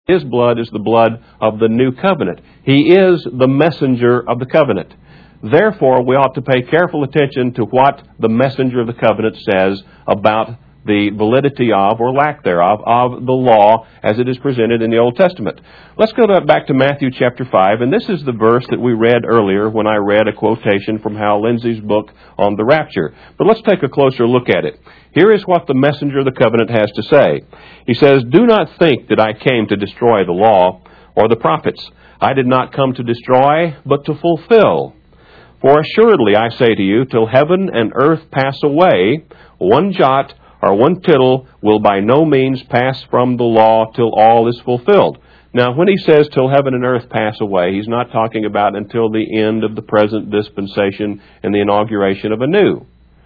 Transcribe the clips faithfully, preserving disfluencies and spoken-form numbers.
His blood is the blood of the new covenant. He is the messenger of the covenant. Therefore, we ought to pay careful attention to what the messenger of the covenant says about the validity of, or lack thereof, of the law as it is presented in the Old Testament. Let's go to, back to Matthew chapter five, and this is the verse that we read earlier when I read a quotation from Hal Lindsey's book on the rapture. But let's take a closer look at it. Here is what the messenger of the covenant has to say. He says, "Do not think that I came to destroy the law or the prophets. I did not come to destroy, but to fulfill. For assuredly I say to you, till heaven and earth pass away, one jot or one tittle will by no means pass from the law till all is fulfilled." Now, when he says till heaven and earth pass away, he's not talking about until the end of the present dispensation and the inauguration of a new.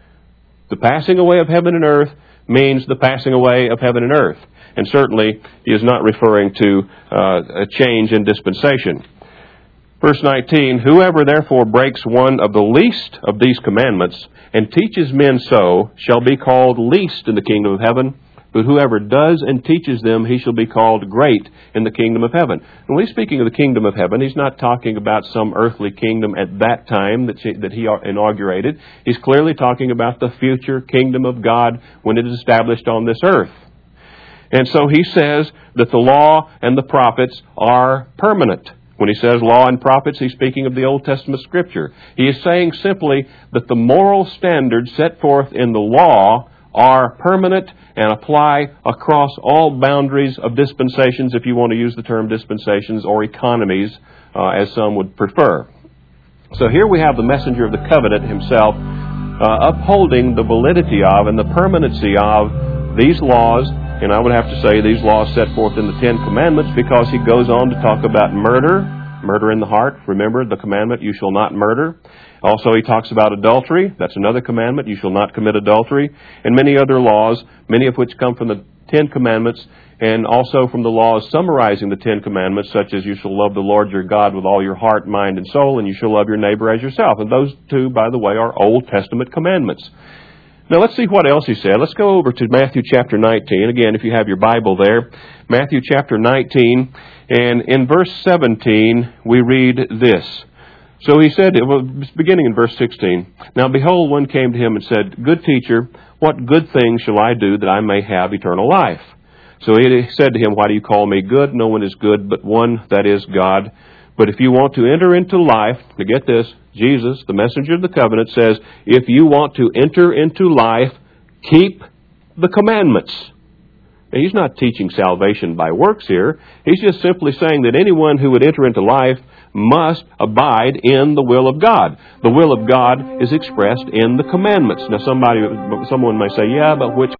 The passing away of heaven and earth means the passing away of heaven and earth. And certainly, he is not referring to uh, a change in dispensation. Verse nineteen, "Whoever therefore breaks one of the least of these commandments and teaches men so shall be called least in the kingdom of heaven. But whoever does and teaches them, he shall be called great in the kingdom of heaven." And when he's speaking of the kingdom of heaven, he's not talking about some earthly kingdom at that time that, she, that he inaugurated. He's clearly talking about the future kingdom of God when it is established on this earth. And so he says that the law and the prophets are permanent. When he says law and prophets, he's speaking of the Old Testament Scripture. He is saying simply that the moral standards set forth in the law are permanent and apply across all boundaries of dispensations, if you want to use the term dispensations, or economies, uh, as some would prefer. So here we have the messenger of the covenant himself uh, upholding the validity of and the permanency of these laws. And I would have to say these laws set forth in the Ten Commandments, because he goes on to talk about murder, murder in the heart. Remember the commandment, you shall not murder. Also, he talks about adultery. That's another commandment, you shall not commit adultery. And many other laws, many of which come from the Ten Commandments, and also from the laws summarizing the Ten Commandments, such as you shall love the Lord your God with all your heart, mind, and soul, and you shall love your neighbor as yourself. And those two, by the way, are Old Testament commandments. Now let's see what else he said. Let's go over to Matthew chapter nineteen. Again, if you have your Bible there, Matthew chapter nineteen, and in verse seventeen, we read this. So he said, well, beginning in verse sixteen, "Now behold, one came to him and said, Good teacher, what good thing shall I do that I may have eternal life? So he said to him, Why do you call me good? No one is good but one, that is God. But if you want to enter into life," to get this, Jesus, the messenger of the covenant, says, if you want to enter into life, keep the commandments. Now, he's not teaching salvation by works here. He's just simply saying that anyone who would enter into life must abide in the will of God. The will of God is expressed in the commandments. Now, somebody, someone may say, yeah, but which?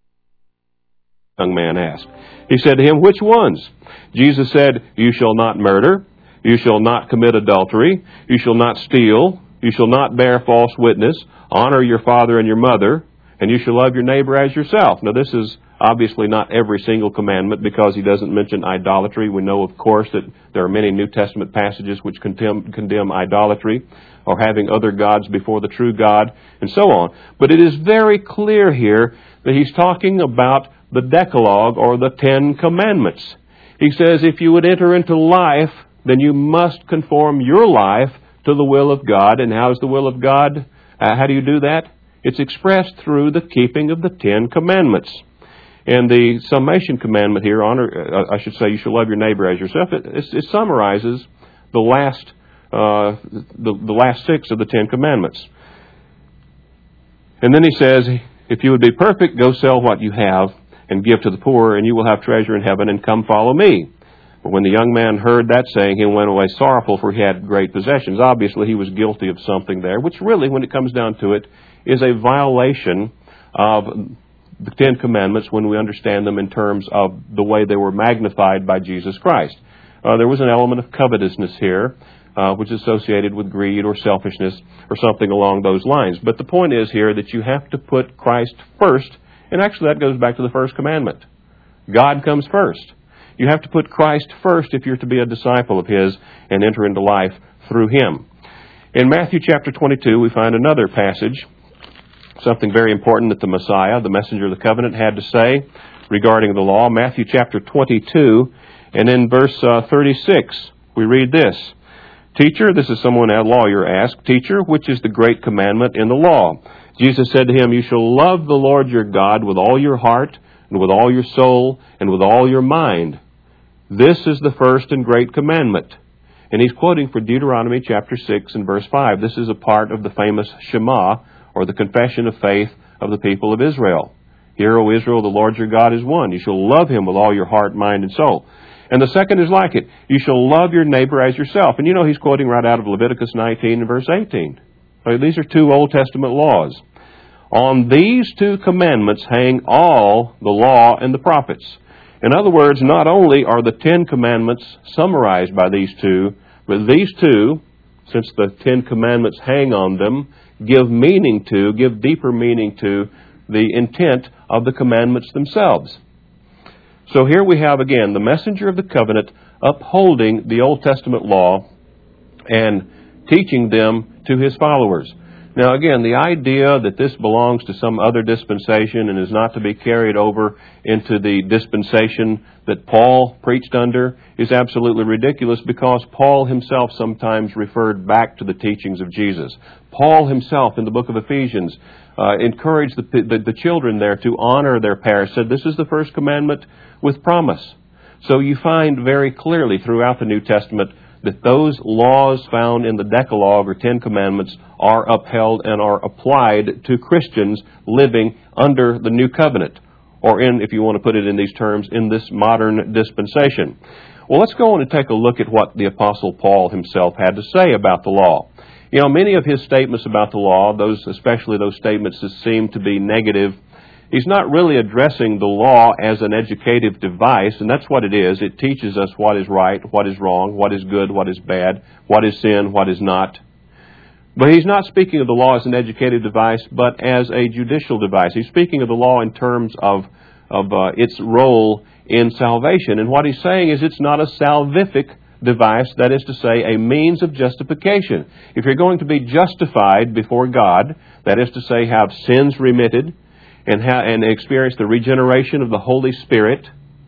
The young man asked. He said to him, which ones? Jesus said, you shall not murder. You shall not commit adultery. You shall not steal. You shall not bear false witness. Honor your father and your mother. And you shall love your neighbor as yourself. Now, this is obviously not every single commandment, because he doesn't mention idolatry. We know, of course, that there are many New Testament passages which condemn, condemn idolatry, or having other gods before the true God, and so on. But it is very clear here that he's talking about the Decalogue, or the Ten Commandments. He says, if you would enter into life, then you must conform your life to the will of God. And how is the will of God? Uh, how do you do that? It's expressed through the keeping of the Ten Commandments. And the summation commandment here, honor, uh, I should say, you shall love your neighbor as yourself. It, it, it summarizes the last, uh, the, the last six of the Ten Commandments. And then he says, if you would be perfect, go sell what you have and give to the poor, and you will have treasure in heaven, and come follow me. But when the young man heard that saying, he went away sorrowful, for he had great possessions. Obviously, he was guilty of something there, which really, when it comes down to it, is a violation of the Ten Commandments when we understand them in terms of the way they were magnified by Jesus Christ. Uh, there was an element of covetousness here, uh, which is associated with greed or selfishness or something along those lines. But the point is here that you have to put Christ first, and actually that goes back to the first commandment. God comes first. You have to put Christ first if you're to be a disciple of His and enter into life through Him. In Matthew chapter twenty-two, we find another passage, something very important that the Messiah, the messenger of the covenant, had to say. regarding the law. Matthew chapter twenty-two, and in verse uh, thirty-six, we read this. Teacher, this is someone, a lawyer, asked, Teacher, which is the great commandment in the law? Jesus said to him, You shall love the Lord your God with all your heart, and with all your soul, and with all your mind. This is the first and great commandment. And he's quoting for Deuteronomy chapter six and verse five. This is a part of the famous Shema, or the confession of faith of the people of Israel. Hear, O Israel, the Lord your God is one. You shall love him with all your heart, mind, and soul. And the second is like it. You shall love your neighbor as yourself. And you know he's quoting right out of Leviticus nineteen and verse eighteen. These are two Old Testament laws. On these two commandments hang all the law and the prophets. In other words, not only are the Ten Commandments summarized by these two, but these two, since the Ten Commandments hang on them, give meaning to, give deeper meaning to the intent of the commandments themselves. So here we have again the messenger of the covenant upholding the Old Testament law and teaching them to his followers. Now again, the idea that this belongs to some other dispensation and is not to be carried over into the dispensation that Paul preached under is absolutely ridiculous, because Paul himself sometimes referred back to the teachings of Jesus. Paul himself in the book of Ephesians uh, encouraged the, the, the children there to honor their parents, said this is the first commandment with promise. So you find very clearly throughout the New Testament that those laws found in the Decalogue or Ten Commandments are upheld and are applied to Christians living under the New Covenant, or in, if you want to put it in these terms, in this modern dispensation. Well, let's go on and take a look at what the Apostle Paul himself had to say about the law. You know, many of his statements about the law, those especially those statements that seem to be negative, he's not really addressing the law as an educative device, and that's what it is. It teaches us what is right, what is wrong, what is good, what is bad, what is sin, what is not. But he's not speaking of the law as an educative device, but as a judicial device. He's speaking of the law in terms of, of uh, its role in salvation. And what he's saying is it's not a salvific device, that is to say, a means of justification. If you're going to be justified before God, that is to say, have sins remitted, and ha- and experience the regeneration of the Holy Spirit,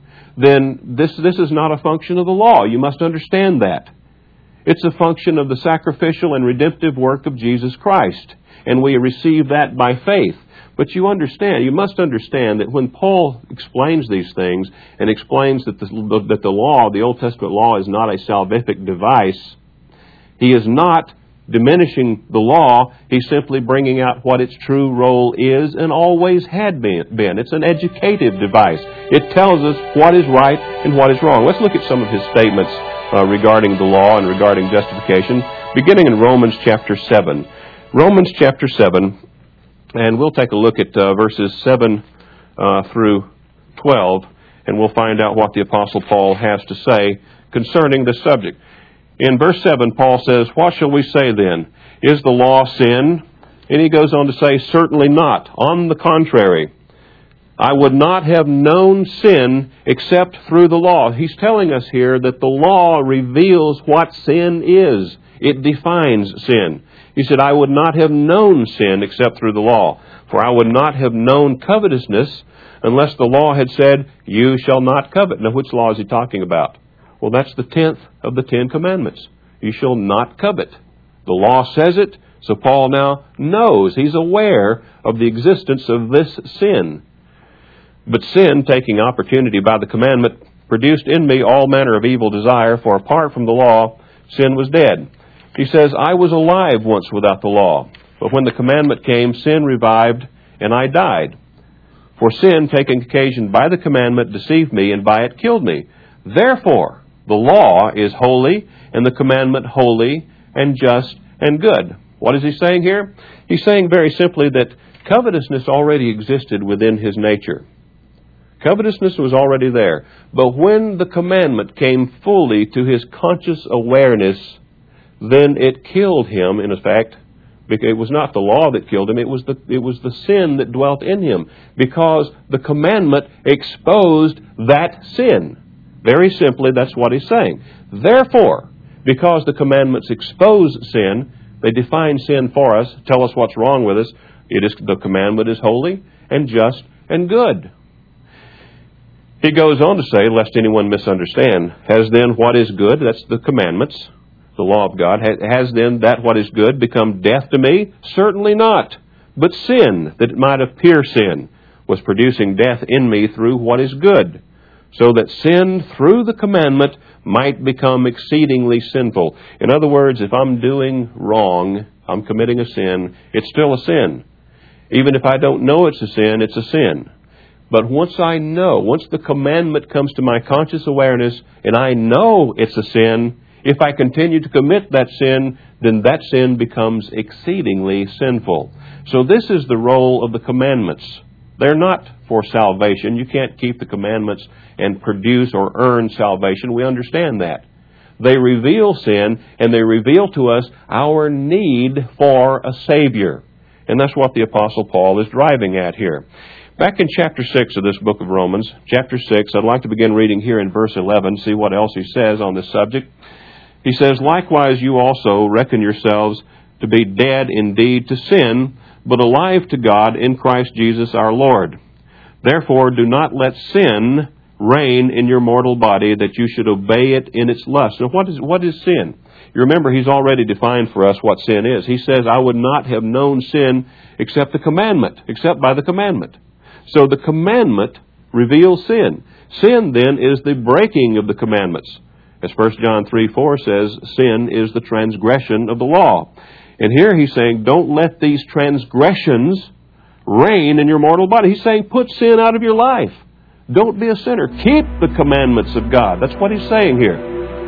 then this this is not a function of the law. You must understand that. It's a function of the sacrificial and redemptive work of Jesus Christ, and we receive that by faith. But you understand, you must understand that when Paul explains these things and explains that the, that the law, the Old Testament law, is not a salvific device, he is not diminishing the law. He's simply bringing out what its true role is and always had been. It's an educative device. It tells us what is right and what is wrong. Let's look at some of his statements uh, regarding the law and regarding justification, beginning in Romans chapter seven. Romans chapter seven, and we'll take a look at uh, verses seven uh, through twelve, and we'll find out what the Apostle Paul has to say concerning this subject. In verse seven, Paul says, What shall we say then? Is the law sin? And he goes on to say, Certainly not. On the contrary, I would not have known sin except through the law. He's telling us here that the law reveals what sin is. It defines sin. He said, I would not have known sin except through the law. For I would not have known covetousness unless the law had said, You shall not covet. Now, which law is he talking about? Well, that's the tenth of the Ten Commandments. You shall not covet. The law says it, so Paul now knows. He's aware of the existence of this sin. But sin, taking opportunity by the commandment, produced in me all manner of evil desire, for apart from the law, sin was dead. He says, I was alive once without the law, but when the commandment came, sin revived, and I died. For sin, taking occasion by the commandment, deceived me, and by it killed me. Therefore, the law is holy, and the commandment holy, and just, and good. What is he saying here? He's saying very simply that covetousness already existed within his nature. Covetousness was already there. But when the commandment came fully to his conscious awareness, then it killed him, in effect. It was not the law that killed him, it was the, it was the sin that dwelt in him. Because the commandment exposed that sin. Very simply, that's what he's saying. Therefore, because the commandments expose sin, they define sin for us, tell us what's wrong with us. It is the commandment is holy and just and good. He goes on to say, lest anyone misunderstand, has then what is good, that's the commandments, the law of God, has then that what is good become death to me? Certainly not. But sin, that it might appear sin, was producing death in me through what is good, so that sin through the commandment might become exceedingly sinful. In other words, if I'm doing wrong, I'm committing a sin, it's still a sin. Even if I don't know it's a sin, it's a sin. But once I know, once the commandment comes to my conscious awareness and I know it's a sin, if I continue to commit that sin, then that sin becomes exceedingly sinful. So this is the role of the commandments. They're not for salvation. You can't keep the commandments and produce or earn salvation. We understand that. They reveal sin, and they reveal to us our need for a Savior. And that's what the Apostle Paul is driving at here. Back in chapter six of this book of Romans, chapter six, I'd like to begin reading here in verse eleven, see what else he says on this subject. He says, likewise you also reckon yourselves to be dead indeed to sin, but alive to God in Christ Jesus our Lord. Therefore do not let sin reign in your mortal body, that you should obey it in its lust. Now what is, what is sin? You remember he's already defined for us what sin is. He says, I would not have known sin except the commandment, except by the commandment. So the commandment reveals sin. Sin then is the breaking of the commandments. As First John three four says, sin is the transgression of the law. And here he's saying, don't let these transgressions reign in your mortal body. He's saying, put sin out of your life. Don't be a sinner. Keep the commandments of God. That's what he's saying here.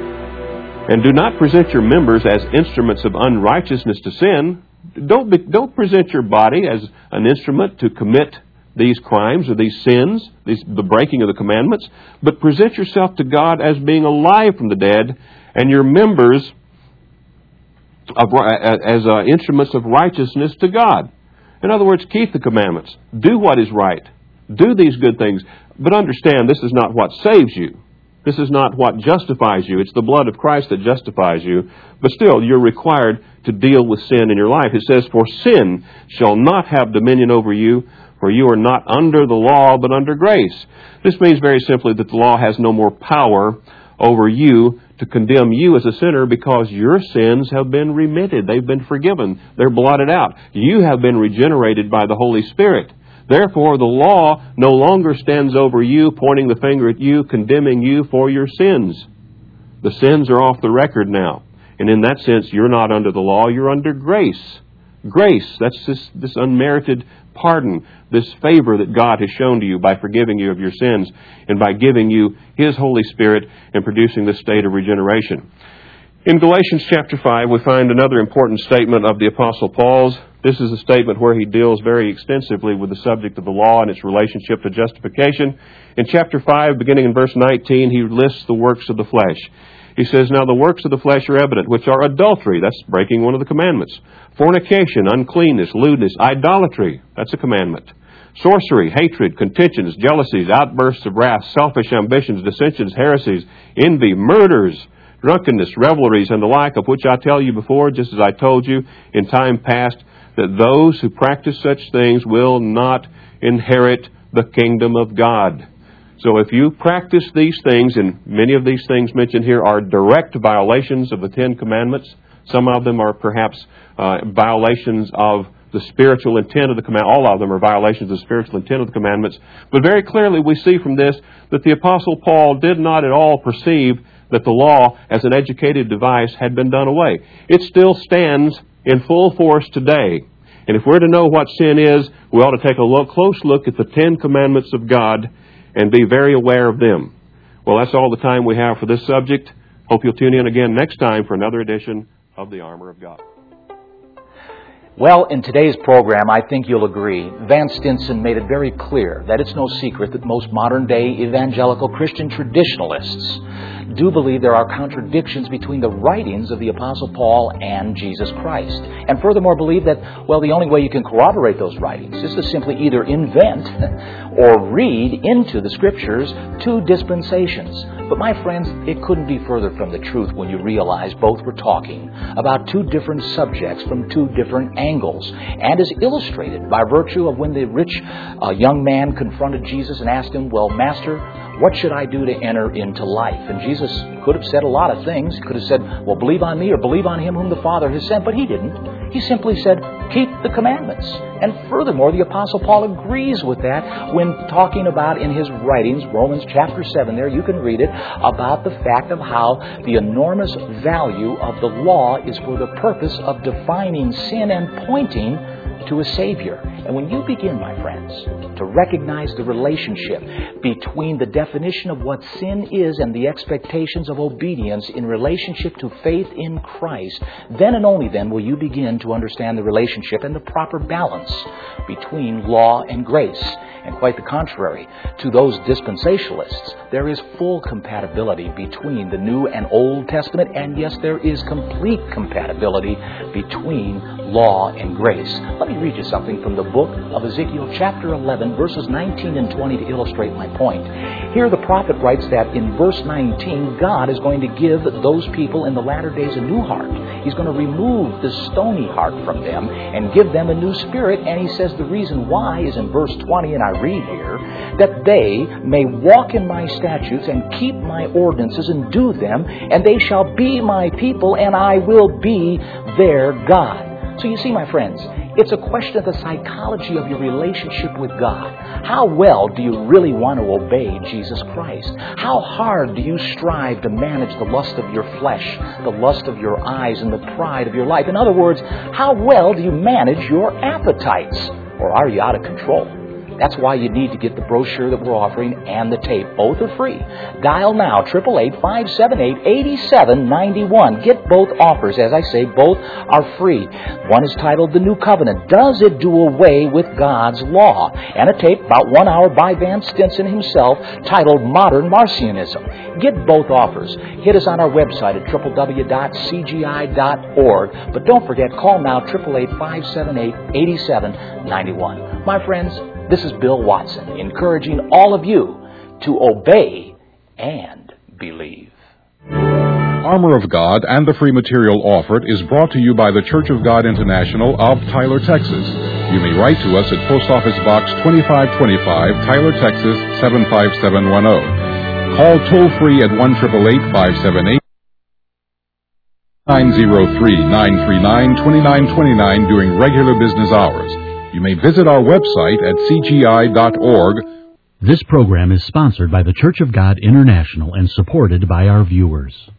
And do not present your members as instruments of unrighteousness to sin. Don't be, don't present your body as an instrument to commit these crimes or these sins, these, the breaking of the commandments, but present yourself to God as being alive from the dead, and your members of, as uh, instruments of righteousness to God. In other words, keep the commandments. Do what is right. Do these good things. But understand, this is not what saves you. This is not what justifies you. It's the blood of Christ that justifies you. But still, you're required to deal with sin in your life. It says, for sin shall not have dominion over you, for you are not under the law, but under grace. This means very simply that the law has no more power over you to condemn you as a sinner, because your sins have been remitted. They've been forgiven. They're blotted out. You have been regenerated by the Holy Spirit. Therefore, the law no longer stands over you, pointing the finger at you, condemning you for your sins. The sins are off the record now. And in that sense, you're not under the law, you're under grace. Grace, that's this, this unmerited pardon, this favor that God has shown to you by forgiving you of your sins and by giving you His Holy Spirit and producing this state of regeneration. In Galatians chapter five, we find another important statement of the Apostle Paul's. This is a statement where he deals very extensively with the subject of the law and its relationship to justification. In chapter five, beginning in verse nineteen, he lists the works of the flesh. He says, now the works of the flesh are evident, which are adultery, that's breaking one of the commandments, fornication, uncleanness, lewdness, idolatry, that's a commandment, sorcery, hatred, contentions, jealousies, outbursts of wrath, selfish ambitions, dissensions, heresies, envy, murders, drunkenness, revelries, and the like, of which I tell you before, just as I told you in time past, that those who practice such things will not inherit the kingdom of God. So if you practice these things, and many of these things mentioned here are direct violations of the Ten Commandments, some of them are perhaps uh, violations of the spiritual intent of the commandment. All of them are violations of the spiritual intent of the commandments. But very clearly we see from this that the Apostle Paul did not at all perceive that the law as an educated device had been done away. It still stands in full force today. And if we're to know what sin is, we ought to take a look, close look at the Ten Commandments of God and be very aware of them. Well, that's all the time we have for this subject. Hope you'll tune in again next time for another edition of The Armor of God. Well, in today's program, I think you'll agree, Vance Stinson made it very clear that it's no secret that most modern-day evangelical Christian traditionalists do believe there are contradictions between the writings of the Apostle Paul and Jesus Christ. And furthermore, believe that, well, the only way you can corroborate those writings is to simply either invent or read into the Scriptures two dispensations. But my friends, it couldn't be further from the truth when you realize both were talking about two different subjects from two different angles, and is illustrated by virtue of when the rich uh, young man confronted Jesus and asked him, well, Master, What should I do to enter into life? And Jesus could have said a lot of things. He could have said, well, believe on me or believe on Him whom the Father has sent. But He didn't. He simply said, keep the commandments. And furthermore, the Apostle Paul agrees with that when talking about in his writings, Romans chapter seven there, you can read it, about the fact of how the enormous value of the law is for the purpose of defining sin and pointing to a Savior. And when you begin, my friends, to recognize the relationship between the definition of what sin is and the expectations of obedience in relationship to faith in Christ, then and only then will you begin to understand the relationship and the proper balance between law and grace. And quite the contrary, to those dispensationalists, there is full compatibility between the New and Old Testament, and yes, there is complete compatibility between law and grace. Let me read you something from the book of Ezekiel, chapter eleven, verses nineteen and twenty to illustrate my point. Here the prophet writes that in verse nineteen, God is going to give those people in the latter days a new heart. He's going to remove the stony heart from them and give them a new spirit. And he says the reason why is in verse twenty, and I read here, that they may walk in my statutes and keep my ordinances and do them, and they shall be my people, and I will be their God. So you see, my friends, it's a question of the psychology of your relationship with God. How well do you really want to obey Jesus Christ? How hard do you strive to manage the lust of your flesh, the lust of your eyes, and the pride of your life? In other words, how well do you manage your appetites? Or are you out of control? That's why you need to get the brochure that we're offering and the tape. Both are free. Dial now, eight eight eight, five seven eight, eight seven nine one. Get both offers. As I say, both are free. One is titled The New Covenant. Does it do away with God's law? And a tape, about one hour, by Van Stinson himself, titled Modern Marcionism. Get both offers. Hit us on our website at w w w dot c g i dot org. But don't forget, call now, eight eight eight, five seven eight, eight seven nine one. My friends, this is Bill Watson, encouraging all of you to obey and believe. Armor of God and the free material offered is brought to you by the Church of God International of Tyler, Texas. You may write to us at Post Office Box twenty-five twenty-five, Tyler, Texas, seven five seven one zero. Call toll-free at one eight eight eight, five seven eight, nine zero three, nine three nine, two nine two nine during regular business hours. You may visit our website at c g i dot org. This program is sponsored by the Church of God International and supported by our viewers.